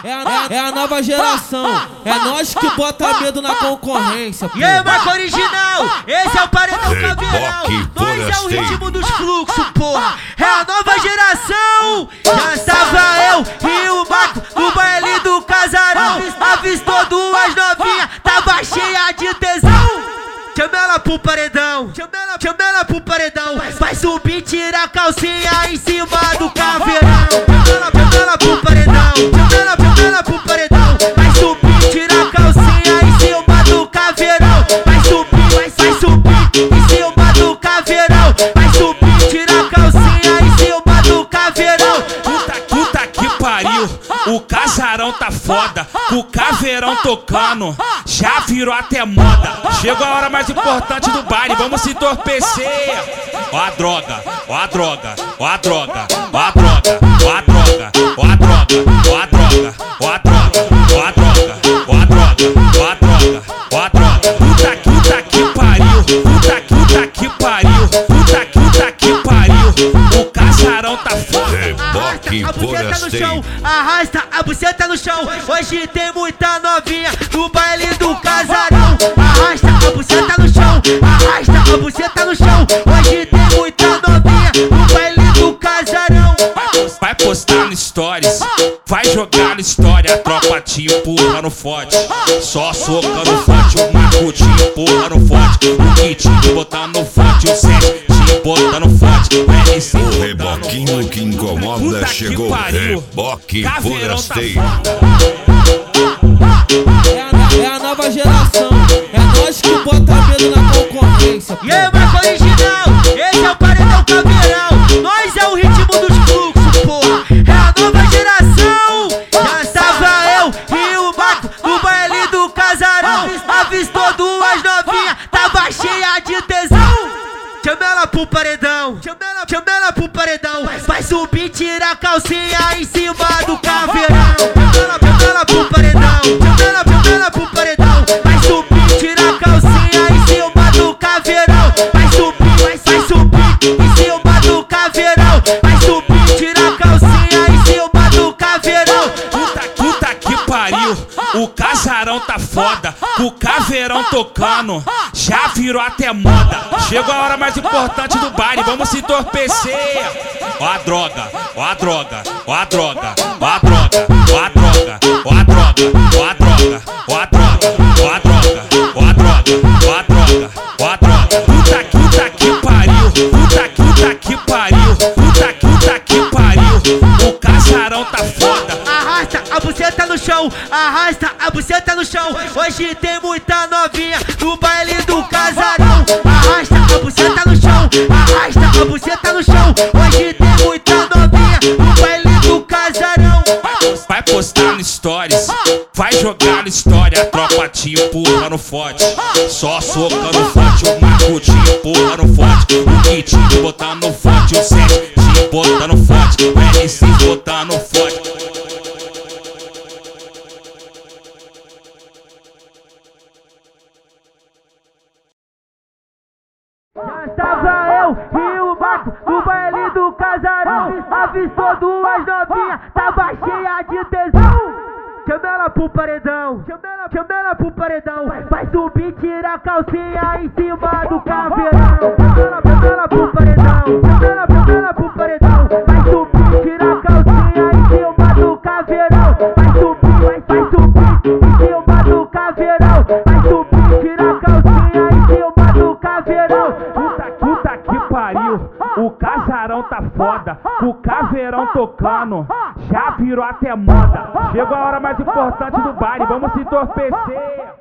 É a nova geração, é nós que bota medo na concorrência. E aí, marca original, esse é o paredão caveirão. Nós é o ritmo dos fluxos, porra. É a nova geração. Já estava eu e o Marco no baile do casarão. Avistou duas novinhas, tava cheia de tesão. Chama ela pro paredão, chama ela pro paredão. Vai subir, tira a calcinha em cima do caveirão. Chama ela pro paredão, chama ela pro paredão. Vai subir, tira a calcinha em cima do caveirão. Vai subir em cima do caveirão. Vai subir, tira a calcinha em cima do caveirão. Puta que pariu, o casarão tá foda, o caveirão tocando, já virou até moda. Chegou a hora mais importante do baile, vamos se entorpecer. Ó a droga, ó a droga, ó a droga, ó a droga, ó a droga, ó a droga, ó a droga, ó a droga, ó a droga, ó a droga, ó a droga, ó a droga. Puta que pariu, puta que pariu, puta que pariu, o casarão tá foda. A buceta no chão, arrasta a buceta no chão. Hoje tem muita novinha no baile do casarão. Arrasta a buceta no chão, arrasta a buceta no chão. Hoje tem muita novinha no baile do casarão. Vai postar no stories, vai jogar na história. A tropa te empurrando forte, só socando forte. O Marco te empurrando forte, o Kit te botando forte, o Sete te botando forte. O reboquinho que incomoda chegou. Reboque forasteiro. É a nova geração, é nós que bota medo na concorrência. E aí, marca original, esse é o paredão caveirão. Nós é o ritmo dos fluxos, porra. É a nova geração. Já estava eu e o Marco no baile do casarão. Avistou duas novinhas, tava cheia de tesão. Chama ela pro paredão, chama ela pro paredão. Vai subir, tira a calcinha em cima do caveirão. Chama ela pro paredão, chama ela pro paredão. Vai subir, tira a calcinha em cima do caveirão. Vai subir em cima do caveirão. Vai subir, tira a calcinha em cima do caveirão. Puta que pariu, o casarão tá foda, o caveirão tocando, já virou até moda. Chegou a hora mais importante do baile, vamos se entorpecer. Ó a droga, ó a droga, ó a droga, ó a droga, ó a droga, ó a droga, ó a droga, ó a droga, ó a droga, ó a droga, ó a droga, ó a droga. Puta que pariu, puta que pariu, puta que pariu, o casarão tá foda. Arrasta a buceta no chão, arrasta a buceta no chão. Hoje tem muita novinha no baile do casarão. Arrasta a buceta no chão, arrasta a buceta no chão. Hoje tem muita novinha no baile do casarão. Vai postar no stories, vai jogar na história. A tropa te empurrando forte, só socando forte. O Marco te empurrando forte, o Kit te botando forte, o Sete te botando forte, o MC botando forte. Já estava eu e o Marco no baile do casarão. Avistou duas novinhas, tava cheia de tesão. Chama ela pro paredão, chama ela pro paredão. Vai subir, tira a calcinha em cima do caveirão. Chama ela pro paredão, chama ela pro paredão. Vai subir, tira a calcinha em cima do caveirão. Vai subir em cima do caveirão. Vai subir, tira a calcinha em cima do caveirão. Puta que pariu, o casarão tá foda, o caveirão tocando, já virou até moda. Chegou a hora mais importante do baile, vamos se entorpecer.